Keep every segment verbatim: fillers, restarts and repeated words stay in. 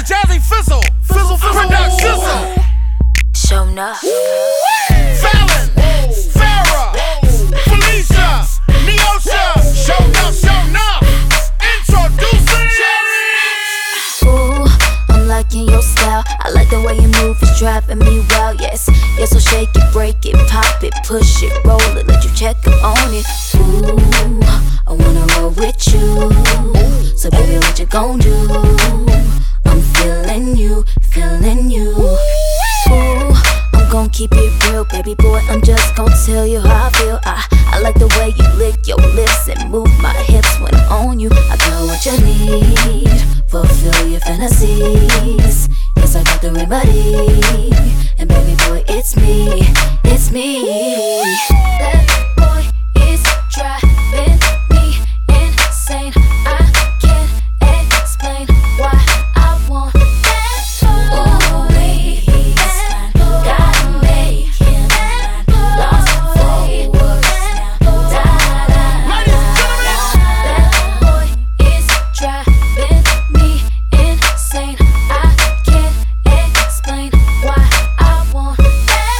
Jazzy Fizzle, Fizzle, Fizzle, Production. Show enough. Fallon, Farrah, Felicia, Neosha, show enough, show enough. Introducing Cherry. Ooh, I'm liking your style. I like the way you move, it's driving me wild. Yes, yes, so shake it, break it, pop it, push it, roll it, let you check up on it. Ooh, I wanna roll with you. So baby, what you gon' do? I'm feeling you, feeling you. Ooh, I'm gon' keep it real, baby boy. I'm just gon' tell you how I feel. I, I like the way you lick your lips and move my hips when I'm on you. I got what you need, fulfill your fantasies. Yes, I got the remedy, and baby boy, it's me, it's me. That boy is driving me insane. I can't explain why I want that boy. That boy gotta make him lost for words. Da da da. That boy is driving me insane. I can't explain why I want that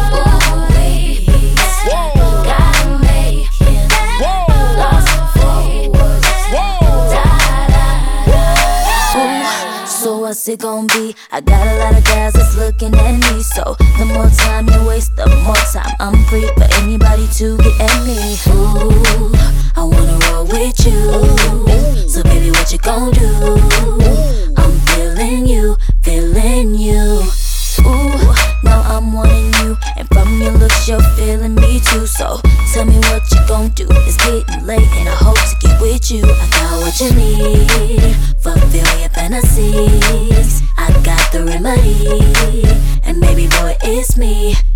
boy. That boy gotta make him lost for words. Da da da. Ooh, so what's it gon' be? I got a lot of guys that's looking at me. So the more time you waste, the more time I'm free for anybody to get at me. Ooh, I wanna roll with you. So baby, what you gon' do? I'm feeling you, feeling you. Ooh, now I'm wanting you, and from your looks you're feeling me too. So tell me what you gon' do. It's getting late and I hope to get with you. I got what you need, fulfill your fantasies. I got the remedy, and baby boy, it's me.